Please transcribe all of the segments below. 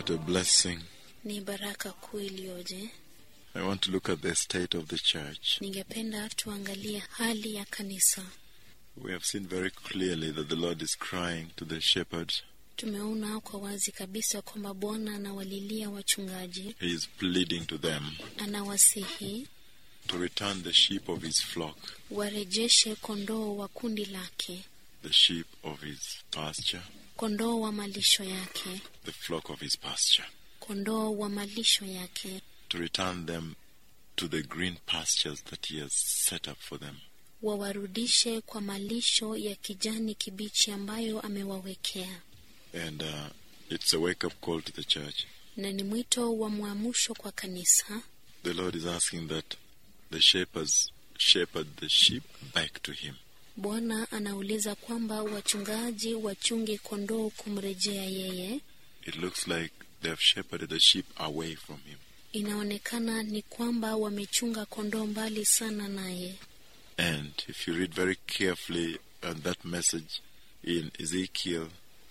What a blessing. Ni baraka kuu iliyoje. I want to look at the state of the church. Ningependa tuangalie hali ya kanisa. We have seen very clearly that the Lord is crying to the shepherds. Tumeona kwa wazi kabisa kwamba Bwana anawalilia wachungaji. He is pleading to them Anawasihi to return the sheep of his flock, warejeshe kondoo wa kundi lake, the sheep of his pasture, kondoo wa malisho yake, the flock of his pasture, kondoo wa malisho yake, to return them to the green pastures that he has set up for them. Wawarudishe kwa malisho ya kijani kibichi ambayo amewawekea. And it's a wake-up call to the church. Na ni mwito wa muamsho kwa kanisa. The Lord is asking that the shepherds shepherd the sheep back to him. Bwana anauliza kwamba wachungaji wachunge kondoo kumrejea yeye. It looks like they have shepherded the sheep away from him. Inaonekana ni kwamba wamechunga kondoo mbali sana naye. And if you read very carefully that message in Ezekiel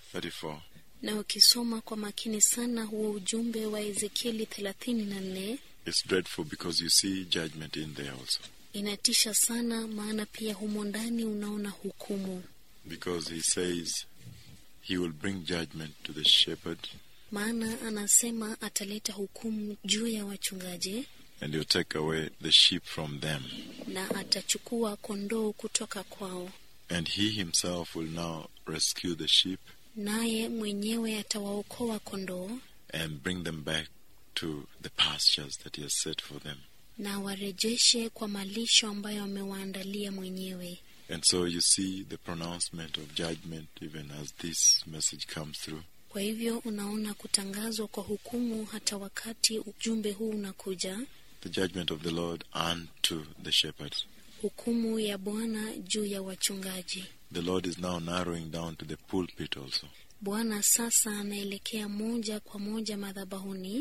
34, na ukisoma kwa makini sana huo ujumbe wa Ezekieli 34, it's dreadful because you see judgment in there also. Inatisha sana maana pia humo ndani unaona hukumu. Because he says he will bring judgment to the shepherd. Maana anasema ataleta hukumu juu ya wachungaji. And he'll take away the sheep from them. Na atachukua kondoo kutoka kwao. And he himself will now rescue the sheep. Naye mwenyewe atawaokoa kondoo. And bring them back to the pastures that he has set for them. Na warejeshe kwa malisho ambayo amewaandalia mwenyewe. And so you see the pronouncement of judgment even as this message comes through. Kwa hivyo unaona kutangazwa kwa hukumu hata wakati ujumbe huu unakuja. The judgment of the Lord unto the shepherds. Hukumu ya Bwana juu ya wachungaji. The Lord is now narrowing down to the pulpit also. Bwana sasa anaelekea moja kwa moja madhabahuni.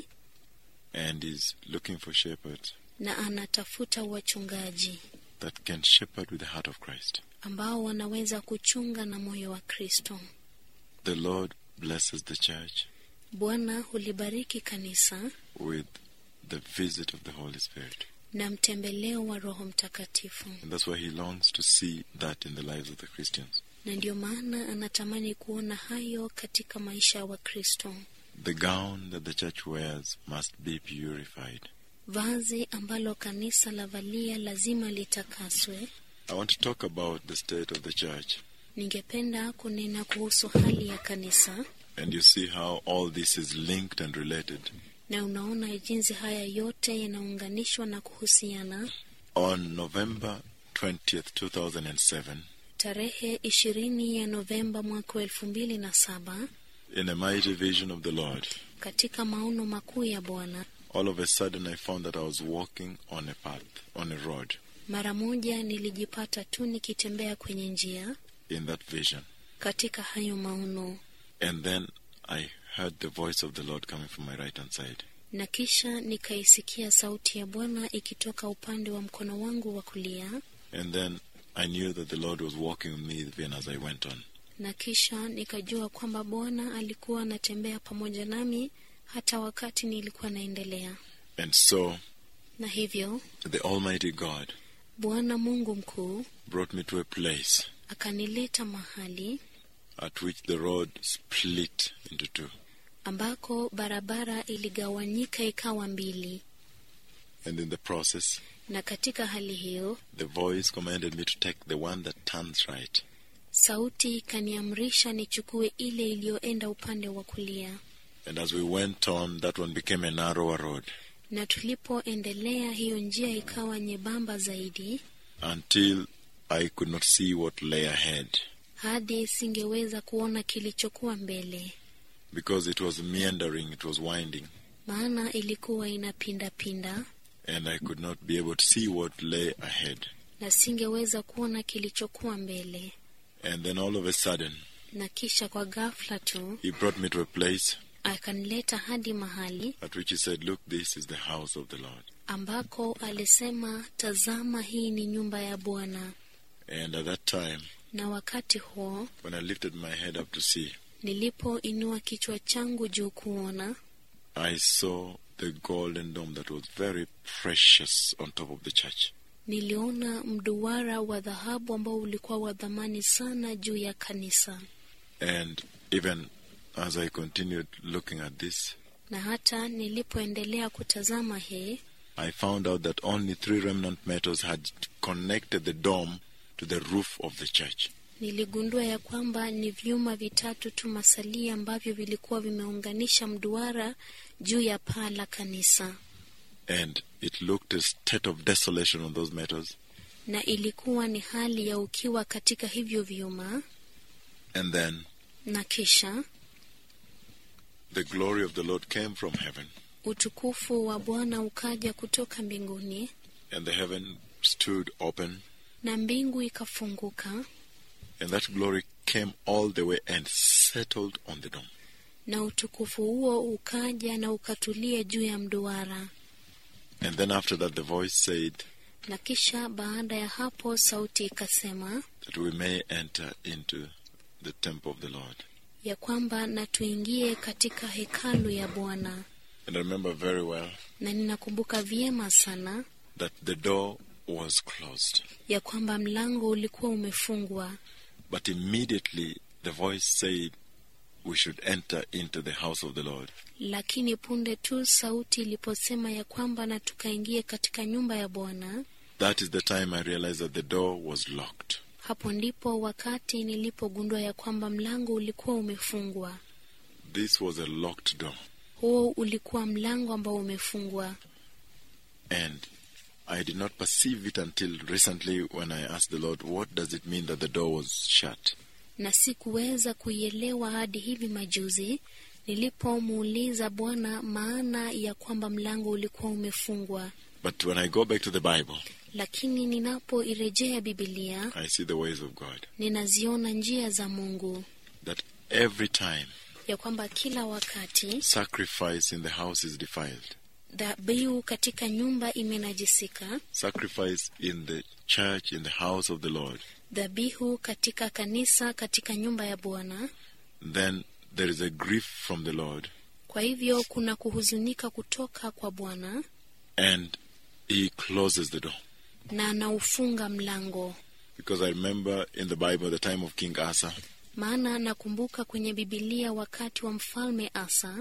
And is looking for shepherds. Na anatafuta wachungaji that can shepherd with the heart of Christ. ambao wanaweza kuchunga na moyo wa Kristo. The Lord blesses the church. Bwana hulibariki kanisa with the visit of the Holy Spirit. Na mtembeleo wa Roho Mtakatifu. And that's why he longs to see that in the lives of the Christians. Na ndio maana anatamani kuona hayo katika maisha ya Wakristo. The gown that the church wears must be purified. Vazi ambalo kanisa lavalia lazima litakaswe. I want to talk about the state of the church. Ningependa kunena kuhusu hali ya kanisa. And you see how all this is linked and related. Na unaona jinsi haya yote yanaunganishwa na kuhusiana. On November 20th, 2007, tarehe 20 ya Novemba mwaka 2007, in a mighty vision of the Lord, katika maono makuu ya Bwana, all of a sudden I found that I was walking on a path, on a road. Mara moja nilijipata tu nikitembea kwenye njia. In that vision. Katika hayo maono. And then I heard the voice of the Lord coming from my right hand side. Na kisha nikaisikia sauti ya Bwana ikitoka upande wa mkono wangu wa kulia. And then I knew that the Lord was walking with me even as I went on. Na kisha nikajua kwamba Bwana alikuwa anatembea pamoja nami hata wakati nilikuwa naendelea. And so, na hivyo, the Almighty God, Bwana Mungu mkuu, brought me to a place akanileta mahali at which the road split into two. Ambako barabara iligawanyika ikawa mbili. And in the process, na katika hali hiyo, the voice commanded me to take the one that turns right. Sauti kaniamrisha nichukue ile iliyoenda upande wa kulia. And as we went on, that one became a narrower road. Na tulipoendelea hiyo njia ikawa nyembamba zaidi. Until I could not see what lay ahead. Hadi singeweza kuona kilichokuwa mbele. Because it was meandering, it was winding. Maana ilikuwa inapinda-pinda. And I could not be able to see what lay ahead. Na singeweza kuona kilichokuwa mbele. And then all of a sudden, na kisha kwa ghafla tu, he brought me to a place akanileta hadi mahali at which he said, look, this is the house of the Lord. Ambako alisema, tazama hii ni nyumba ya Bwana. And at that time, na wakati huo, when I lifted my head up to see, nilipoinua kichwa changu juu kuona, I saw the golden dome that was very precious on top of the church. Niliona mduara wa dhahabu ambao ulikuwa wa thamani sana juu ya kanisa. And even as I continued looking at this, na hata nilipoendelea kutazama hii, I found out that only 3 remnant metals had connected the dome to the roof of the church. Niligundua ya kwamba ni vyuma vitatu tu masalia ambavyo vilikuwa vimeunganisha mduara juu ya paa la kanisa. And it looked a state of desolation on those metals. Na ilikuwa ni hali ya ukiwa katika hivyo vyuma. And then na kisha the glory of the Lord came from heaven. Utukufu wa Bwana ukaja kutoka mbinguni. And the heaven stood open. Na mbingu ikafunguka. And that glory came all the way and settled on the dome. Na utukufu huo ukaja na ukatulia juu ya mduara. And then after that the voice said, na kisha baada ya hapo sauti ikasema, that we may enter into the temple of the Lord. Ya kwamba na tuingie katika hekalu ya Bwana. And I remember very well, na ninakumbuka vyema sana, that the door was closed. Ya kwamba mlango ulikuwa umefungwa. But immediately the voice said we should enter into the house of the Lord. Lakini punde tu sauti iliposema ya kwamba na tukaingie katika nyumba ya Bwana, that is the time I realized that the door was locked. Hapo ndipo wakati nilipogundua ya kwamba mlango ulikuwa umefungwa. This was a locked door. Huo ulikuwa mlango ambao umefungwa. And I did not perceive it until recently when I asked the Lord, what does it mean that the door was shut? Na sikuweza kuielewa hadi hivi majuzi nilipomuuliza Bwana maana ya kwamba mlango ulikuwa umefungwa. But when I go back to the Bible, lakini ninapoirejea Biblia, I see the ways of God. Ninaziona njia za Mungu. That every time, ya kwamba kila wakati, sacrifice in the house is defiled. Dhabihu katika nyumba imenajisika. Sacrifice in the church, in the house of the Lord. Dhabihu katika kanisa, katika nyumba ya Bwana. Then there is a grief from the Lord. Kwa hivyo kuna kuhuzunika kutoka kwa Bwana. And he closes the door. Na anaufunga mlango. Because I remember in the Bible the time of King Asa. Maana nakumbuka kwenye Biblia wakati wa mfalme Asa,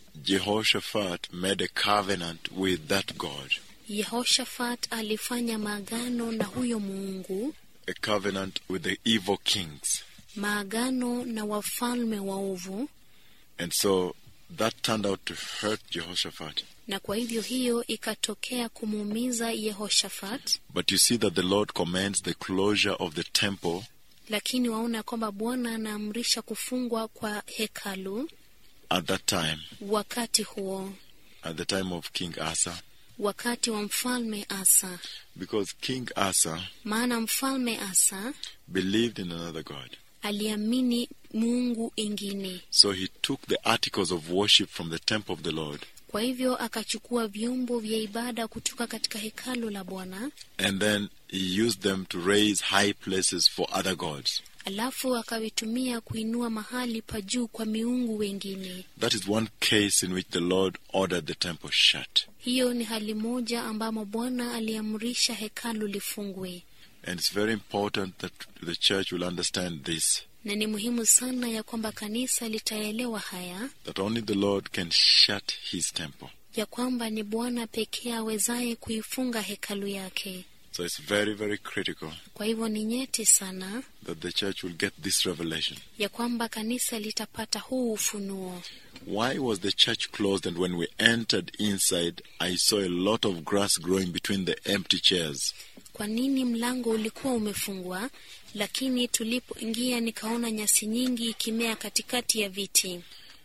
Jehoshaphat made a covenant with that God. Yehoshaphat alifanya maagano na huyo Mungu. A covenant with the evil kings. Maagano na wafalme waovu. And so that turned out to hurt Jehoshaphat. Na kwa hivyo hiyo ikatokea kumuumiza Yehoshaphat. But you see that the Lord commands the closure of the temple. Lakini waona kwamba Bwana anaamrisha kufungwa kwa hekalu. At that time. Wakati huo. At the time of King Asa. Wakati wa mfalme Asa. Because King Asa. Maana mfalme Asa believed in another God. Aliamini Mungu ingine. So he took the articles of worship from the temple of the Lord. Kwa hivyo akachukua vyombo vya ibada kutoka katika hekalu la Bwana. And then he used them to raise high places for other gods. Alafu akavitumia kuinua mahali pa juu kwa miungu wengine. That is one case in which the Lord ordered the temple shut. Hiyo ni hali moja ambamo Bwana aliamrisha hekalu lifungwe. And it's very important that the church will understand this. Na ni muhimu sana ya kwamba kanisa litaelewa haya. That only the Lord can shut his temple. Ya kwamba ni Bwana pekee awezaye kuifunga hekalu yake. So it's very, very critical. Kwa hivyo ni nyeti sana. That the church will get this revelation. Ya kwamba kanisa litapata huu ufunuo. Why was the church closed, and when we entered inside, I saw a lot of grass growing between the empty chairs? Kwa nini mlango ulikuwa umefungwa, lakini tulipoingia nikaona nyasi nyingi ikimea katikati ya viti?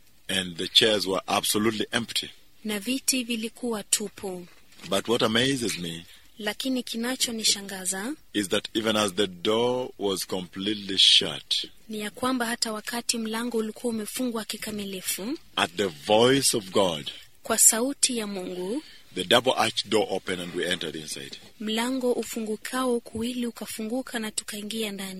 And the chairs were absolutely empty. Na viti vilikuwa tupu. But what amazes me, lakini kinachonishangaza, is that even as the door was completely shut, ni ya kwamba hata wakati mlango ulikuwa umefungwa kikamilifu, at the voice of God, kwa sauti ya Mungu, the double arch door opened and we entered inside. Mlango ufungukao kuwili ukafunguka na tukaingia ndani.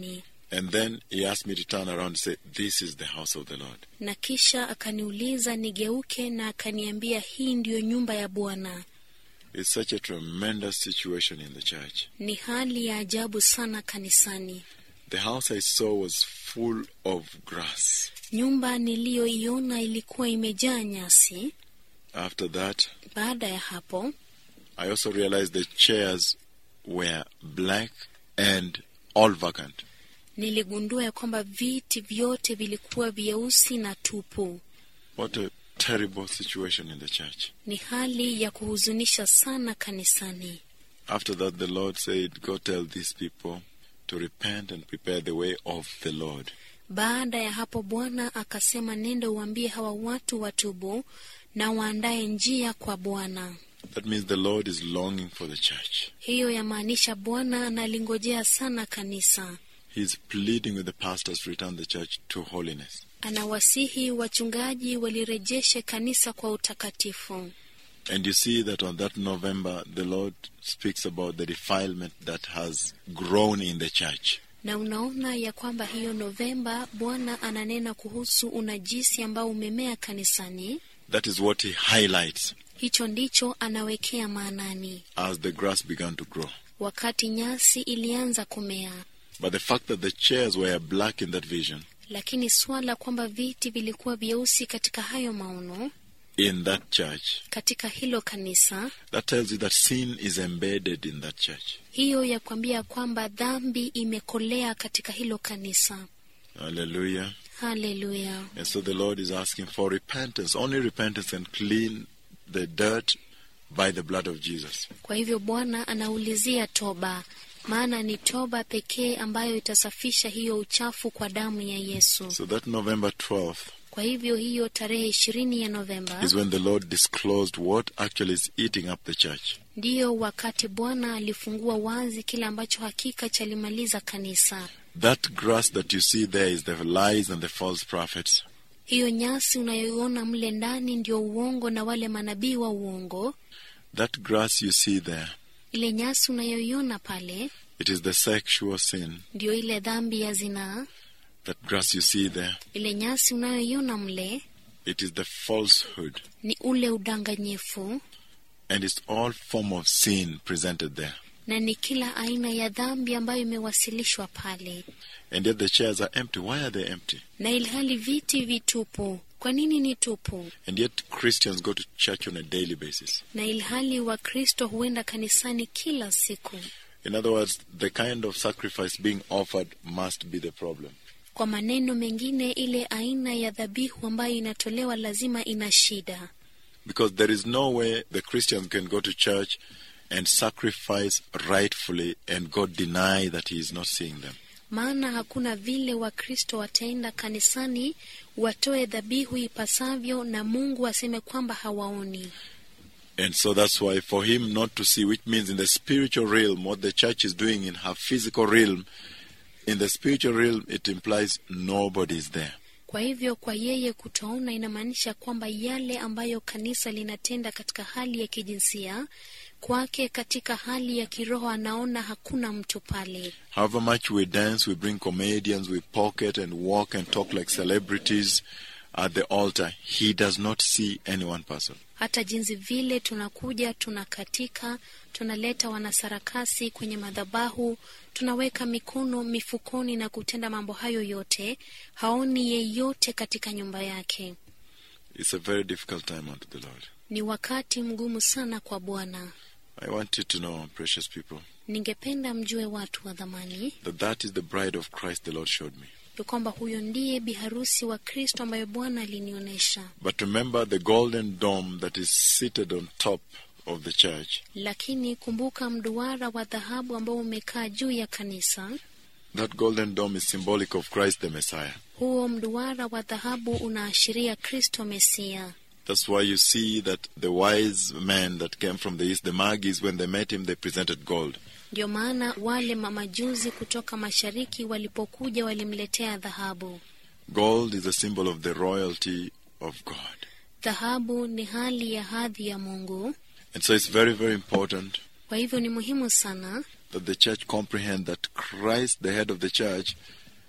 And then he asked me to turn around and say, this is the house of the Lord. Na kisha akaniuliza nigeuke na akaniambia hii ndiyo nyumba ya Bwana. It's such a tremendous situation in the church. Ni hali ya ajabu sana kanisani. The house I saw was full of grass. Nyumba niliyoiona ilikuwa imejaa nyasi. After that, baada ya hapo, I also realized the chairs were black and all vacant. Niligundua ya kwamba viti vyote vilikuwa vyeusi na tupu. What a terrible situation in the church. Ni hali ya kuhuzunisha sana kanisani. After that, the Lord said, go tell these people to repent and prepare the way of the Lord. Baada ya hapo Bwana akasema nenda uambie hawa watu watubu na waandae njia kwa Bwana. That means the Lord is longing for the church. Hiyo yamaanisha Bwana analingojea sana kanisa. He is pleading with the pastors to return the church to holiness. Anawasihi wachungaji walirejeshe kanisa kwa utakatifu. And you see that on that November, the Lord speaks about the defilement that has grown in the church. Na unaona ya kwamba hiyo Novemba Bwana ananena kuhusu unajisi ambao umemea kanisani. That is what he highlights. Hicho ndicho anawekea maanani. As the grass began to grow. Wakati nyasi ilianza kumea. But the fact that the chairs were black in that vision. Lakini swala kwamba viti vilikuwa vyeusi katika hayo maono. In that church. Katika hilo kanisa. That tells you that sin is embedded in that church. Hiyo ya kuambia kwamba dhambi imekolea katika hilo kanisa. Hallelujah. Hallelujah. And so the Lord is asking for repentance. Only repentance can clean the dirt by the blood of Jesus. Kwa hivyo Bwana anaulizia toba. Maana ni toba pekee ambayo itasafisha hiyo uchafu kwa damu ya Yesu. So that November 12th. Kwa hivyo hiyo tarehe 20 ya Novemba. Is when the Lord disclosed what actually is eating up the church. Ndiyo wakati Bwana alifungua wazi kile ambacho hakika chalimaliza kanisa. That grass that you see there is the lies and the false prophets. Hiyo nyasi unayoiona mle ndani ndio uongo na wale manabii wa uongo. That grass you see there. Ile nyasi unayoiona pale. It is the sexual sin. Ndio ile dhambi ya zinaa. That grass you see there. Ile nyasi unayoiona mle. It is the falsehood. Ni ule udanganyifu. And it's all form of sin presented there. Na ni kila aina ya dhambi ambayo imewasilishwa pale. And yet the chairs are empty. Why are they empty? Na ilhali viti vitupu. Kwa nini ni tupu? And yet Christians go to church on a daily basis. Na ilhali Wakristo huenda kanisani kila siku. In other words, the kind of sacrifice being offered must be the problem. Kwa maneno mengine, ile aina ya dhabihu ambayo inatolewa lazima ina shida. Because there is no way the Christians can go to church and sacrifice rightfully and God deny that he is not seeing them. Maana hakuna vile Wakristo wataenda kanisani watoe dhabihu ipasavyo na Mungu aseme kwamba hawaoni. And so that's why for him not to see, which means in the spiritual realm, what the church is doing in her physical realm, in the spiritual realm it implies nobody is there. Kwa hivyo kwa yeye kutoona inamaanisha kwamba yale ambayo kanisa linatenda katika hali ya kijinsia, kwake katika hali ya kiroho anaona hakuna mtu pale. However much we dance, we bring comedians, we pocket and walk and talk like celebrities at the altar, he does not see any one person. Hata jinsi vile tunakuja, tunakatika, tunaleta wanasarakasi kwenye madhabahu, tunaweka mikono mifukoni na kutenda mambo hayo yote, haoni yeyote katika nyumba yake. It's a very difficult time unto the Lord. Ni wakati mgumu sana kwa Bwana. I want you to know, precious people, ningependa mjue watu wa dhamani, that is the bride of Christ the Lord showed me. kwamba huyo ndiye biharusi wa Kristo ambaye Bwana alinionyesha. But remember the golden dome that is seated on top of the church. Lakini kumbuka mduara wa dhahabu ambao umekaa juu ya kanisa. That golden dome is symbolic of Christ the Messiah. Huo mduara wa dhahabu unaashiria Kristo Mesia. That's why you see that the wise men that came from the east, the Magis, when they met him, they presented gold. Ndio maana wale mamajuzi kutoka mashariki walipokuja walimletea dhahabu. Gold is a symbol of the royalty of God. Dhahabu ni hali ya hadhi ya Mungu. And so it's very, very important. Kwa hivyo ni muhimu sana That the church comprehend that Christ, the head of the church,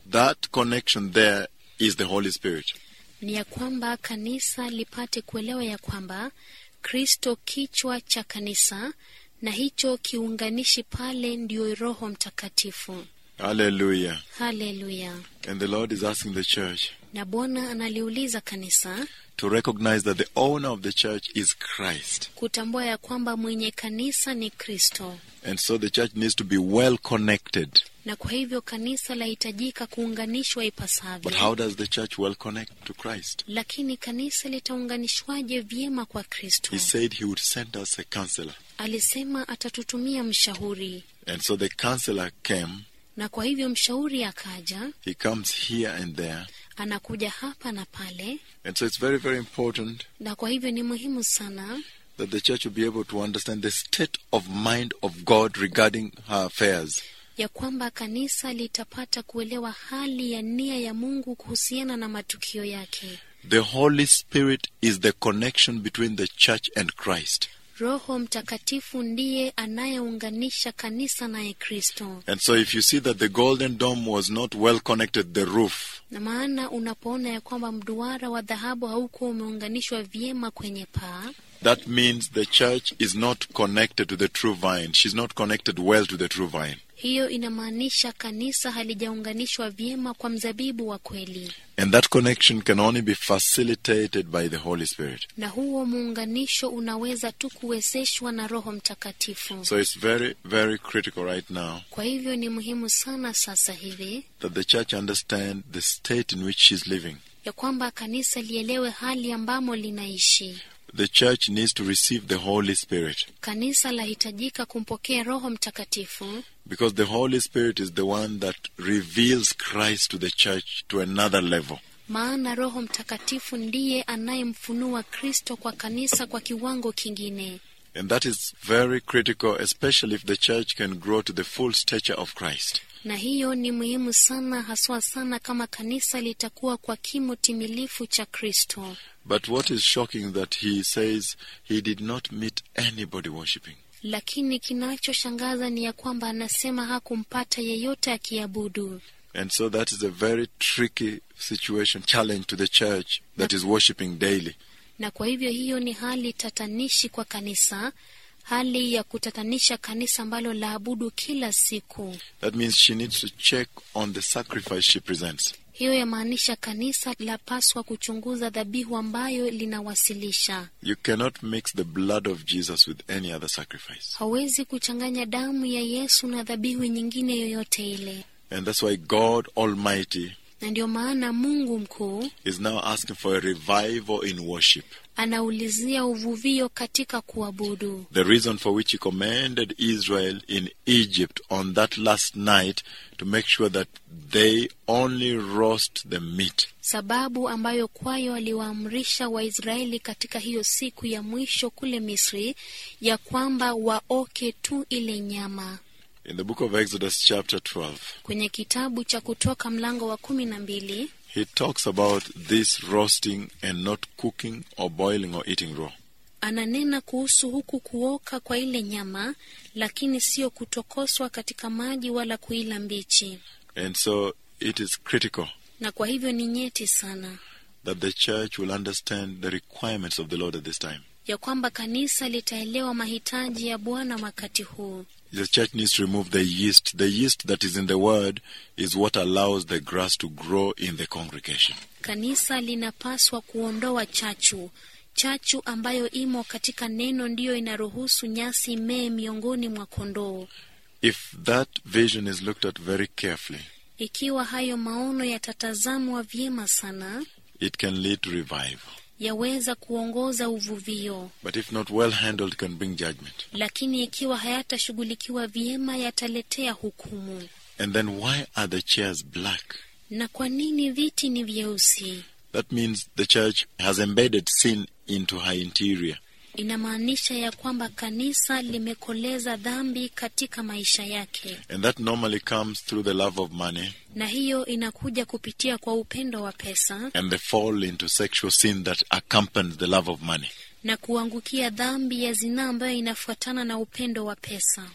that connection there is the Holy Spirit. Ni ya kwamba kanisa lipate kuelewa ya kwamba Kristo kichwa cha kanisa, na hicho kiunganishi pale ndio Roho Mtakatifu. Hallelujah. Hallelujah. And the Lord is asking the church Na Bwana analiuliza kanisa to recognize that the owner of the church is Christ. kutambua ya kwamba mwenye kanisa ni Kristo. And so the church needs to be well connected. Na kwa hivyo kanisa lahitajika kuunganishwa But ipasavyo. how does the church well connect to Christ? Lakini kanisa litaunganishwaje vyema kwa Kristo? He said he would send us a counselor. Alisema atatutumia mshauri. And so the counselor came. Na kwa hivyo mshauri akaja, He comes here and there. anakuja hapa na pale. And so it's very, very important Na kwa hivyo ni muhimu sana that the church will be able to understand the state of mind of God regarding her affairs. ya kwamba kanisa litapata kuelewa hali ya nia ya Mungu kuhusiana na matukio yake. The Holy Spirit is the connection between the church and Christ. Roho Mtakatifu ndiye anayeunganisha kanisa naye Kristo. And so if you see that the golden dome was not well connected, the roof, Na maana unapoona ya kwamba mduara wa dhahabu haukuwa umeunganishwa vyema kwenye paa, that means the church is not connected to the true vine. She's not connected well to the true vine. hiyo inamaanisha kanisa halijaunganishwa vyema kwa mzabibu wa kweli. And that connection can only be facilitated by the Holy Spirit. Na huo muunganisho unaweza tu kuwezeshwa na Roho Mtakatifu. So it's very, very critical right now Kwa hivyo ni muhimu sana sasa hivi that the church understand the state in which she's living. ya kwamba kanisa lielewe hali ambamo linaishi. The church needs to receive the Holy Spirit, Kanisa lahitajika kumpokea Roho Mtakatifu, because the Holy Spirit is the one that reveals Christ to the church to another level. maana Roho Mtakatifu ndiye anayemfunua Kristo kwa kanisa kwa kiwango kingine. And that is very critical, especially if the church can grow to the full stature of Christ. Na hiyo ni muhimu sana, haswa sana kama kanisa litakuwa kwa kimo timilifu cha Kristo. But what is shocking that he says he did not meet anybody worshiping. Lakini kinachoshangaza ni ya kwamba anasema hakumpata yeyote akiabudu. And so that is a very tricky situation, challenge to the church that is worshiping daily. Na kwa hivyo hiyo ni hali tatanishi kwa kanisa, hali ya kutatanisha kanisa ambalo laabudu kila siku. That means she needs to check on the sacrifice she presents. Hiyo yamaanisha kanisa lapaswa kuchunguza dhabihu ambayo linawasilisha. You cannot mix the blood of Jesus with any other sacrifice. Hawezi kuchanganya damu ya Yesu na dhabihu nyingine yoyote ile. And that's why God Almighty Na ndio maana Mungu mkuu is now asking for a revival in worship. anaulizia uvuvio katika kuabudu. The reason for which he commanded Israel in Egypt on that last night to make sure that they only roast the meat. Sababu ambayo kwayo aliwaamrisha Waisraeli katika hiyo siku ya mwisho kule Misri, ya kwamba waoke tu ile nyama. In the book of Exodus chapter 12, Kwenye kitabu cha Kutoka mlango wa 12, he talks about this roasting and not cooking or boiling or eating raw. ananena kuhusu huku kuoka kwa ile nyama, lakini sio kutokoswa katika maji wala kuila mbichi. And so it is critical Na kwa hivyo ni nyeti sana that the church will understand the requirements of the Lord at this time. ya kwamba kanisa litaelewa mahitaji ya Bwana wakati huu. The church needs to remove the yeast. The yeast that is in the word is what allows the grass to grow in the congregation. Kanisa linapaswa kuondoa chachu. Chachu ambayo imo katika neno ndiyo inaruhusu nyasi mee miongoni mwa kondoo. If that vision is looked at very carefully, Ikiwa hayo maono yatatazamwa vyema sana, it can lead to revival. yaweza kuongoza uvuvio. But if not well handled, it can bring judgment. Lakini ikiwa hayatashughulikiwa vyema, yataletea hukumu. And then why are the chairs black? Na kwa nini viti ni vyeusi? That means the church has embedded sin into her interior. Inamaanisha ya kwamba kanisa limekoleza dhambi katika maisha yake. And that normally comes through the love of money Na hiyo inakuja kupitia kwa upendo wa pesa and the fall into sexual sin that accompanies the love of money. na kuangukia dhambi ya zinaa ambayo inafuatana na upendo wa pesa.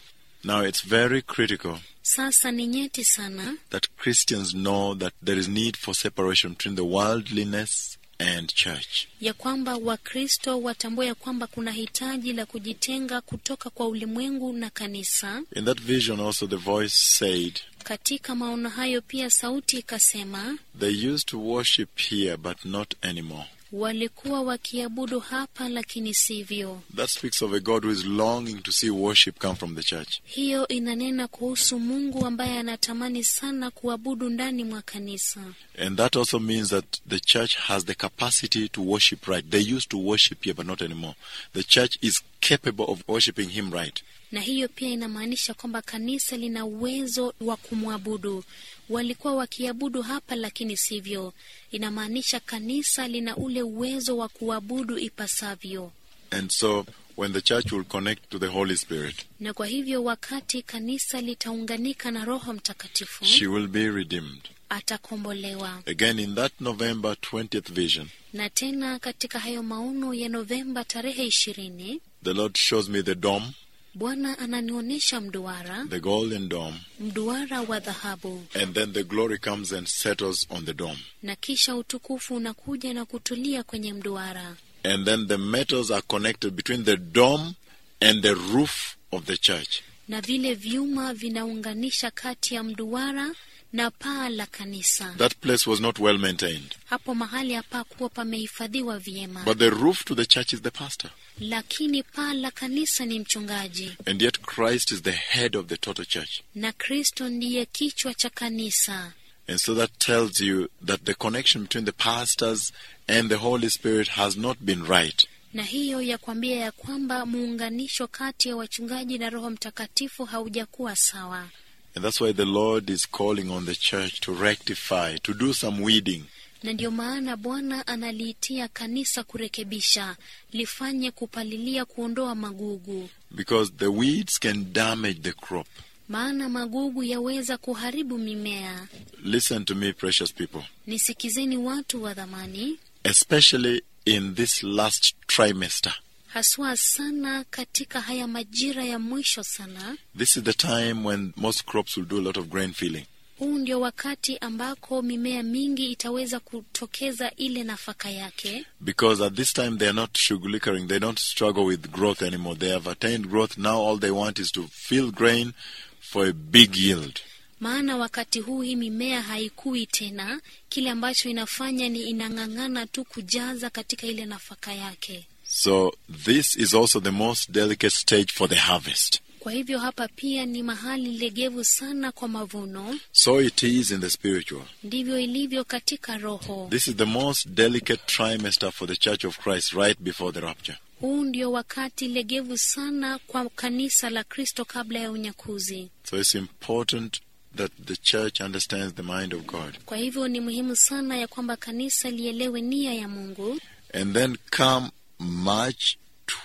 Now it's very critical Sasa ni nyeti sana that Christians know that there is need for separation between the worldliness and church. ya kwamba Wakristo watambue ya kwamba kuna hitaji la kujitenga kutoka kwa ulimwengu na kanisa. In that vision also the voice said, Katika maono hayo pia sauti ikasema, they used to worship here but not anymore. walikuwa wakiabudu hapa lakini sivyo. That speaks of a God who is longing to see worship come from the church. Hiyo inanena kuhusu Mungu ambaye anatamani sana kuabudu ndani mwa kanisa. And that also means that the church has the capacity to worship right. They used to worship here but not anymore. The church is capable of worshiping him right. Na hiyo pia inamaanisha kwamba kanisa lina uwezo wa kumwabudu. Walikuwa wakiabudu hapa lakini sivyo. Inamaanisha kanisa lina ule uwezo wa kuabudu ipasavyo. And so when the church will connect to the Holy Spirit, Na kwa hivyo wakati kanisa litaunganika na Roho Mtakatifu, she will be redeemed. atakombolewa. Again, in that November 20th vision, Na tena katika hayo maono ya Novemba tarehe 20, the Lord shows me the dome, Bwana ananionyesha mduara, the golden dome, mduara wa dhahabu. and then the glory comes and settles on the dome. Na kisha utukufu unakuja na kutulia kwenye mduara. And then the metals are connected between the dome and the roof of the church. Na vile vyuma vinaunganisha kati ya mduara na paa la kanisa. That place was not well maintained. Hapo mahali hapakuwa pamehifadhiwa vyema. But the roof to the church is the pastor. Lakini paa la kanisa ni mchungaji. And yet Christ is the head of the total church. Na Kristo ndiye kichwa cha kanisa. And so that tells you that the connection between the pastors and the Holy Spirit has not been right. Na hiyo ya kwambia ya kwamba muunganisho kati ya wachungaji na Roho Mtakatifu haujakuwa sawa. And that's why the Lord is calling on the church to rectify, to do some weeding. Na ndio maana Bwana analiitia kanisa kurekebisha, lifanye kupalilia, kuondoa magugu. Because the weeds can damage the crop. Maana magugu yaweza kuharibu mimea. Listen to me, precious people. Nisikizeni watu wa dhamani. Especially in this last trimester. Haswa sana katika haya majira ya mwisho sana. This is the time when most crops will do a lot of grain filling. Huu ndio wakati ambako mimea mingi itaweza kutokeza ile nafaka yake. Because at this time they are not sugar-liquoring, they don't struggle with growth anymore. They have attained growth. Now all they want is to fill grain for a big yield. Maana wakati huu hii mimea haikui tena, kile ambacho inafanya ni inang'ang'ana tu kujaza katika ile nafaka yake. So this is also the most delicate stage for the harvest. Kwa hivyo hapa pia ni mahali legevu sana kwa mavuno. So it is in the spiritual. Ndivyo ilivyo katika roho. This is the most delicate trimester for the Church of Christ right before the rapture. Huu ndio wakati legevu sana kwa kanisa la Kristo kabla ya unyakuzi. So it's important that the church understands the mind of God. Kwa hivyo ni muhimu sana ya kwamba kanisa lielewe nia ya Mungu. And then come March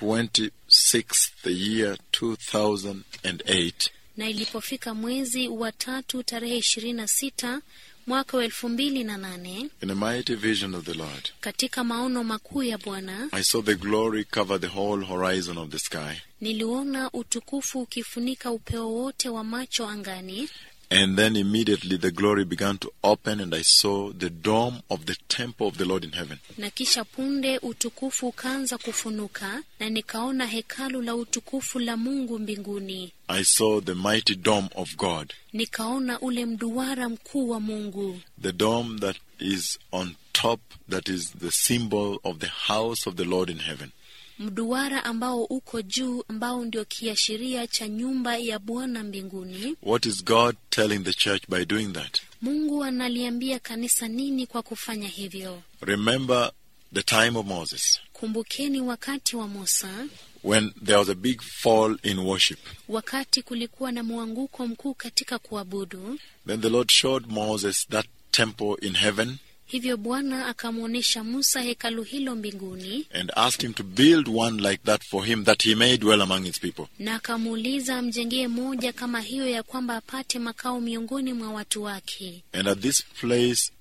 26th, the year 2008. Na ilipofika mwezi wa 3 tarehe 26 mwaka wa 2008, In a mighty vision of the Lord, katika maono makuu ya Bwana, I saw the glory cover the whole horizon of the sky. niliona utukufu ukifunika upeo wote wa macho angani. And then immediately the glory began to open and I saw the dome of the temple of the Lord in heaven. Na kisha punde utukufu ukaanza kufunuka na nikaona hekalu la utukufu la Mungu mbinguni. I saw the mighty dome of God. Nikaona ule mduara mkuu wa Mungu. The dome that is on top, that is the symbol of the house of the Lord in heaven. Mduara ambao uko juu, ambao ndio kiashiria cha nyumba ya Bwana mbinguni. What is God telling the church by doing that? Mungu analiambia kanisa nini kwa kufanya hivyo? Remember the time of Moses, Kumbukeni wakati wa Musa, when there was a big fall in worship. wakati kulikuwa na mwanguko mkuu katika kuabudu. Then the Lord showed Moses that temple in heaven Hivyo Bwana akamwonyesha Musa hekalu hilo mbinguni, and asked him to build one like that for him, that he may dwell among his people. na akamuuliza amjengee moja kama hiyo, ya kwamba apate makao miongoni mwa watu wake. And at this place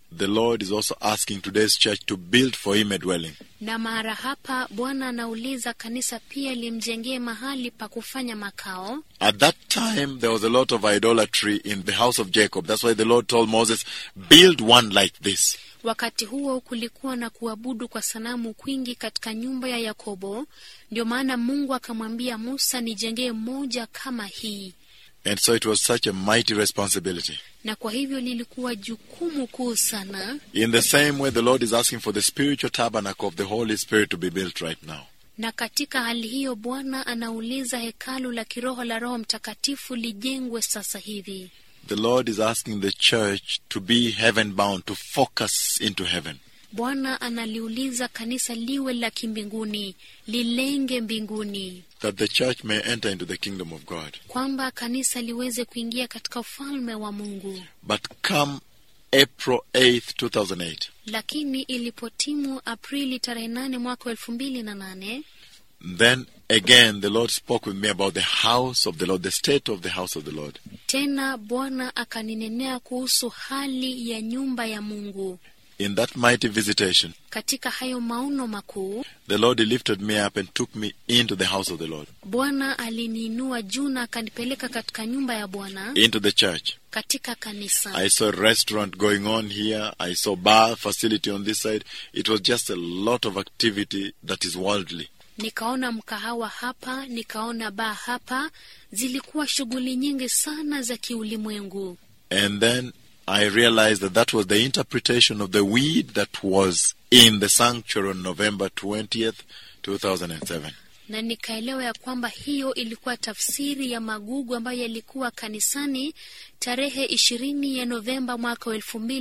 the Lord is also asking today's church to build for him a dwelling. Na mara hapa Bwana anauliza kanisa pia limjengee mahali pa kufanya makao. At that time, there was a lot of idolatry in the house of Jacob. That's why the Lord told Moses, build one like this. Wakati huo kulikuwa na kuabudu kwa sanamu kwingi katika nyumba ya Yakobo. Ndio maana Mungu akamwambia Musa, nijengee moja kama hii. And so it was such a mighty responsibility. Na kwa hivyo lilikuwa jukumu kuu sana. In the same way, the Lord is asking for the spiritual tabernacle of the Holy Spirit to be built right now. Na katika hali hiyo Bwana anauliza hekalu la kiroho la Roho Mtakatifu lijengwe sasa hivi. The Lord is asking the church to be heaven bound, to focus into heaven. Bwana analiuliza kanisa liwe la kimbinguni, lilenge mbinguni. That the church may enter into the kingdom of God. Kwamba kanisa liweze kuingia katika ufalme wa Mungu. But come April 8th, 2008. Lakini ilipotimu Aprili tarehe 8 mwaka 2008, then again the Lord spoke with me about the house of the Lord, the state of the house of the Lord. Tena Bwana akaninenea kuhusu hali ya nyumba ya Mungu. In that mighty visitation, katika hayo maono makuu, the Lord lifted me up and took me into the house of the Lord. Bwana aliniinua juu na akanipeleka katika nyumba ya Bwana, into the church. katika kanisa. I saw a restaurant going on here. I saw bar facility on this side. It was just a lot of activity that is worldly. Nikaona mkahawa hapa, nikaona baa hapa, zilikuwa shughuli nyingi sana za kiulimwengu. And then I realized that that was the interpretation of the weed that was in the sanctuary on November 20th, 2007. Na nikaelewa ya kwamba hiyo ilikuwa tafsiri ya magugu ambayo yalikuwa kanisani tarehe 20 ya Novemba mwaka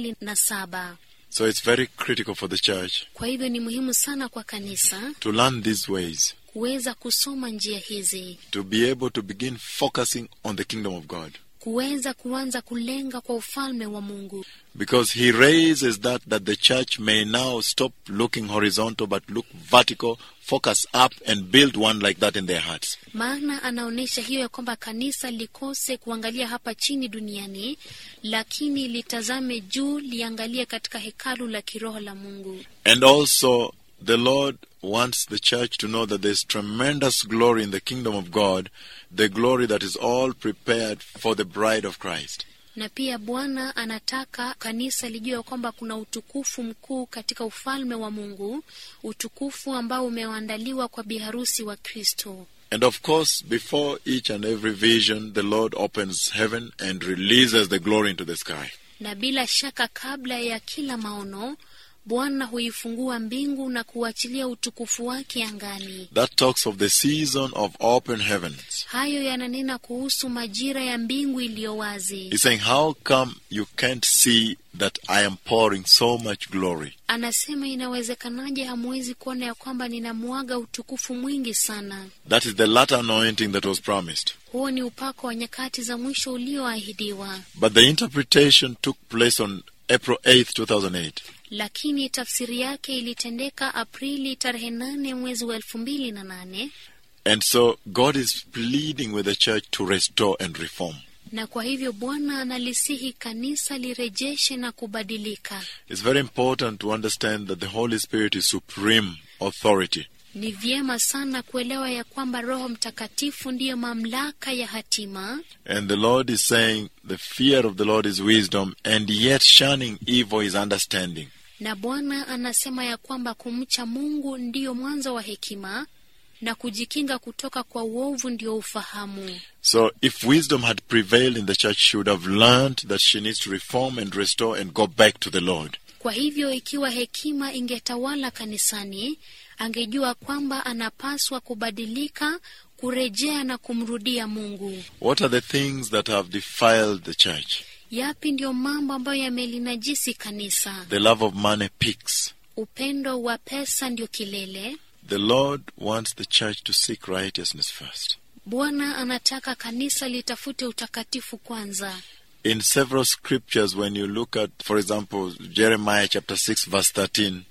2007. So it's very critical for the church. Kwa hivyo ni muhimu sana kwa kanisa to learn these ways. Kuweza kusoma njia hizi. To be able to begin focusing on the kingdom of God. Kuweza kuanza kulenga kwa ufalme wa Mungu. Because he raises that the church may now stop looking horizontal but look vertical, focus up and build one like that in their hearts. Maana anaonesha hiyo ya kwamba kanisa likose kuangalia hapa chini duniani, lakini litazame juu, liangalie katika hekalu la kiroho la Mungu. And also the Lord wants the church to know that there's tremendous glory in the kingdom of God, the glory that is all prepared for the bride of Christ. Na pia Bwana anataka kanisa lijue kwamba kuna utukufu mkuu katika ufalme wa Mungu, utukufu ambao umeandaliwa kwa biharusi wa Kristo. And of course, before each and every vision, the Lord opens heaven and releases the glory into the sky. Na bila shaka kabla ya kila maono, Bwana huifungua mbingu na kuachilia utukufu wake angani. That talks of the season of open heavens. Hayo yananena kuhusu majira ya mbingu iliyo wazi. He's saying, how come you can't see that I am pouring so much glory? Anasema inawezekanaje hamwezi kuona ya kwamba ninamwaga utukufu mwingi sana? That is the latter anointing that was promised. Huo ni upako wa nyakati za mwisho ulioahidiwa. But the interpretation took place on April 8th, 2008. Lakini tafsiri yake ilitendeka Aprili tarehe 8 mwezi wa 2008. And so God is pleading with the church to restore and reform. Na kwa hivyo Bwana analisihi kanisa lirejeshe na kubadilika. It's very important to understand that the Holy Spirit is supreme authority. Ni vyema sana kuelewa ya kwamba Roho Mtakatifu ndiyo mamlaka ya hatima. And the Lord is saying the fear of the Lord is wisdom, and yet shunning evil is understanding. Na Bwana anasema ya kwamba kumcha Mungu ndiyo mwanzo wa hekima, na kujikinga kutoka kwa uovu ndiyo ufahamu. So if wisdom had prevailed in the church, she would have learned that she needs to reform and restore and go back to the Lord. Kwa hivyo ikiwa hekima ingetawala kanisani, angejua kwamba anapaswa kubadilika, kurejea na kumrudia Mungu. What are the things that have defiled the church? Yapi ndio mambo ambayo yamelinajisi kanisa? The love of money peaks. Upendo wa pesa ndio kilele. The Lord wants the church to seek righteousness first. Bwana anataka kanisa litafute utakatifu kwanza. In several scriptures, when you look at, for example, Jeremiah chapter 6 verse 13.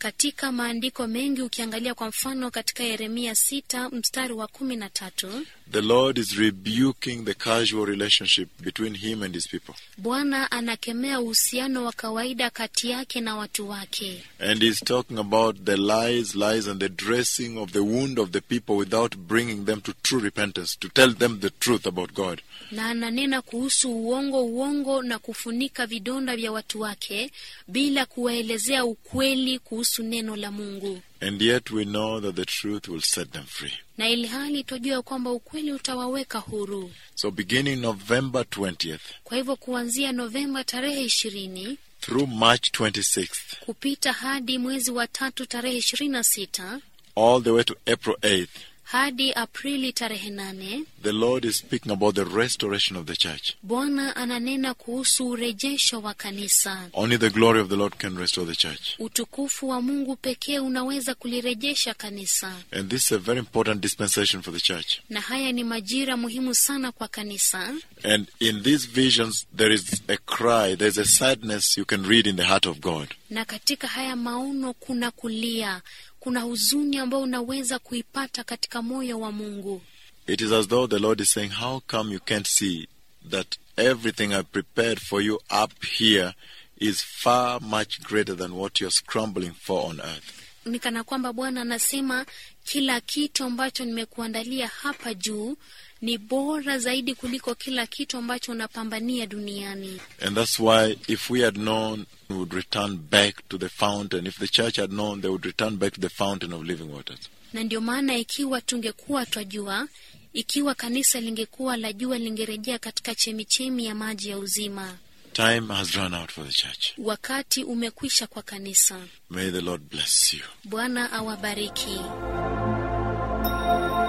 katika maandiko mengi ukiangalia kwa mfano katika Yeremia 6 mstari wa 13, the Lord is rebuking the casual relationship between him and his people. Bwana anakemea uhusiano wa kawaida kati yake na watu wake. And he's talking about the lies and the dressing of the wound of the people without bringing them to true repentance, to tell them the truth about God. Na ananena kuhusu uongo na kufunika vidonda vya watu wake bila kuwaelezea ukweli kuhusu neno la Mungu. And yet we know that the truth will set them free. Na ilhali tujua kwamba ukweli utawaweka huru. So beginning November 20th, kwa hivyo kuanzia Novemba tarehe 20 through March 26th, kupita hadi mwezi wa 3 tarehe 26, all the way to April 8th, hadi Aprili tarehe 8, the Lord is speaking about the restoration of the church. Bwana ananena kuhusu urejesho wa kanisa. Only the glory of the Lord can restore the church. Utukufu wa Mungu pekee unaweza kulirejesha kanisa. And this is a very important dispensation for the church. Na haya ni majira muhimu sana kwa kanisa. And in these visions there is a cry, there is a sadness you can read in the heart of God. Na katika haya maono kuna kulia, kuna huzuni ambayo unaweza kuipata katika moyo wa Mungu. It is as though the Lord is saying, how come you can't see that everything I prepared for you up here is far much greater than what you're scrambling for on earth? Ni kana kwamba Bwana anasema kila kitu ambacho nimekuandalia hapa juu ni bora zaidi kuliko kila kitu ambacho unapambania duniani. And that's why if we had known, we would return back to the fountain. If the church had known, they would return back to the fountain of living waters. Na ndio maana ikiwa tungekuwa twajua, ikiwa kanisa lingekuwa la jua, lingerejea katika chemichemi ya maji ya uzima. Time has run out for the church. Wakati umekwisha kwa kanisa. May the Lord bless you. Bwana awabariki.